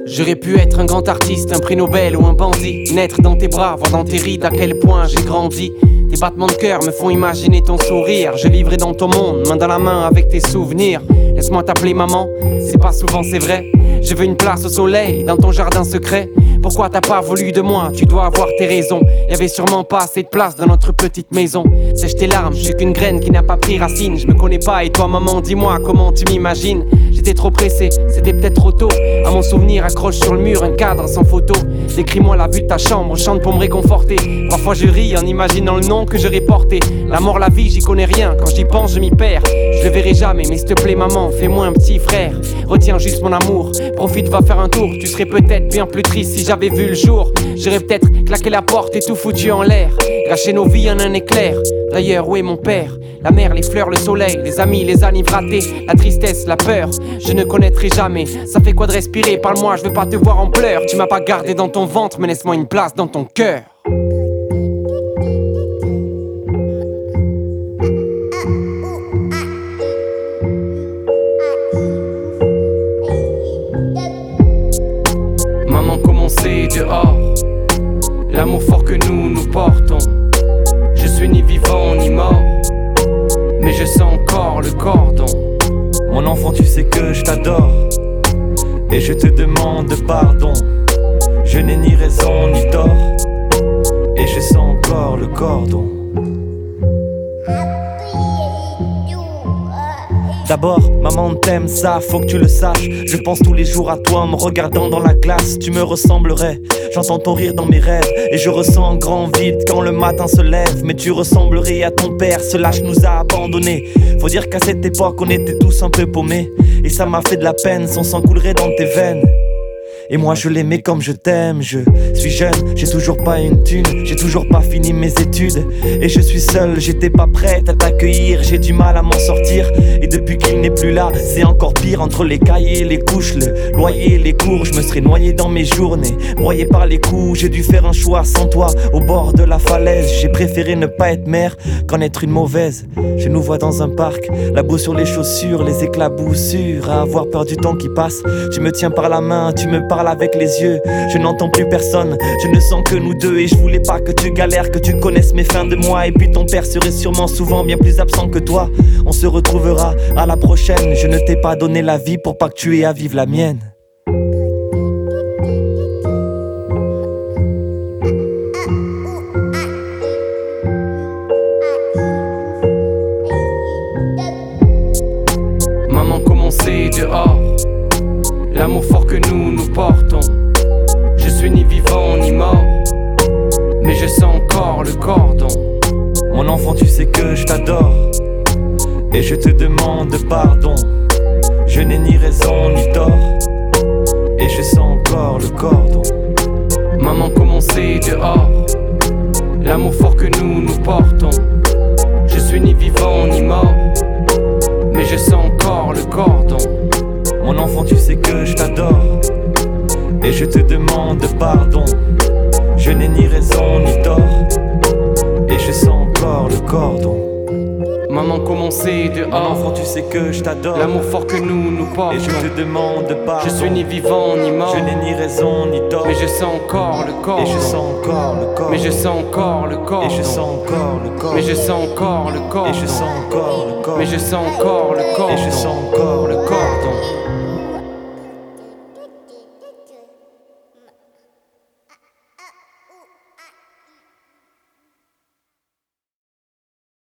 J'aurais pu être un grand artiste, un prix Nobel ou un bandit. Naître dans tes bras, voir dans tes rides à quel point j'ai grandi. Tes battements de cœur me font imaginer ton sourire. Je vivrai dans ton monde, main dans la main avec tes souvenirs. Laisse-moi t'appeler maman, c'est pas souvent c'est vrai. Je veux une place au soleil, dans ton jardin secret. Pourquoi t'as pas voulu de moi? Tu dois avoir tes raisons. Y'avait sûrement pas assez de place dans notre petite maison. Sèche tes larmes, je suis qu'une graine qui n'a pas pris racine. Je me connais pas et toi maman, dis-moi comment tu m'imagines. J'étais trop pressé, c'était peut-être trop tôt. À mon souvenir, accroche sur le mur un cadre sans photo. Décris-moi la vue de ta chambre, chante pour me réconforter. Parfois je ris en imaginant le nom que j'aurais porté. La mort, la vie, j'y connais rien, quand j'y pense je m'y perds. Je le verrai jamais, mais s'il te plaît maman, fais-moi un petit frère. Retiens juste mon amour, profite, va faire un tour. Tu serais peut-être bien plus triste si j'avais vu le jour. J'aurais peut-être claqué la porte et tout foutu en l'air. Gâché nos vies en un éclair. D'ailleurs, où est mon père? La mer, les fleurs, le soleil, les amis, les annives ratées, la tristesse, la peur, je ne connaîtrai jamais. Ça fait quoi de respirer? Parle-moi, je veux pas te voir en pleurs. Tu m'as pas gardé dans ton ventre, mais laisse-moi une place dans ton cœur. Maman, comment c'est dehors? L'amour fort que nous portons. Je suis ni vivant ni mort, mais je sens encore le cordon. Mon enfant, tu sais que je t'adore et je te demande pardon. Je n'ai ni raison ni tort et je sens encore le cordon. D'abord, maman t'aime, ça faut que tu le saches. Je pense tous les jours à toi en me regardant dans la glace. Tu me ressemblerais, j'entends ton rire dans mes rêves et je ressens un grand vide quand le matin se lève. Mais tu ressemblerais à ton père, ce lâche nous a abandonnés. Faut dire qu'à cette époque on était tous un peu paumés et ça m'a fait de la peine, son sang coulerait dans tes veines. Et moi je l'aimais comme je t'aime. Je suis jeune, j'ai toujours pas une thune, j'ai toujours pas fini mes études et je suis seul, j'étais pas prête à t'accueillir. J'ai du mal à m'en sortir et depuis qu'il n'est plus là, c'est encore pire. Entre les cahiers, les couches, le loyer, les cours, je me serais noyé dans mes journées, broyé par les coups. J'ai dû faire un choix sans toi, au bord de la falaise. J'ai préféré ne pas être mère qu'en être une mauvaise. Je nous vois dans un parc, la boue sur les chaussures, les éclaboussures, à avoir peur du temps qui passe. Tu me tiens par la main, tu me parle avec les yeux, je n'entends plus personne, je ne sens que nous deux. Et je voulais pas que tu galères, que tu connaisses mes fins de mois. Et puis ton père serait sûrement souvent bien plus absent que toi. On se retrouvera à la prochaine. Je ne t'ai pas donné la vie pour pas que tu aies à vivre la mienne. Maman, comment c'est dehors? L'amour fort que nous portons. Je suis ni vivant ni mort, mais je sens encore le cordon. Mon enfant, tu sais que je t'adore et je te demande pardon. Je n'ai ni raison ni tort et je sens encore le cordon. Maman, comment c'est dehors? L'amour fort que nous portons. Je suis ni vivant ni mort, mais je sens encore le cordon. Mon enfant, tu sais que je t'adore et je te demande pardon. Je n'ai ni raison ni tort et je sens encore le cordon. Maman, comment c'est dehors? Mon enfant, tu sais que je t'adore. L'amour fort que nous portons. Et je te demande pardon. Je suis ni vivant ni mort. Je n'ai ni raison ni tort. Mais je sens encore le cordon. Et je sens encore le cordon. Mais je sens encore le cordon. Et je sens encore le cordon. Mais je sens encore le cordon. Et je sens encore le cordon. Mais je sens encore le cordon. Et je sens encore le cordon.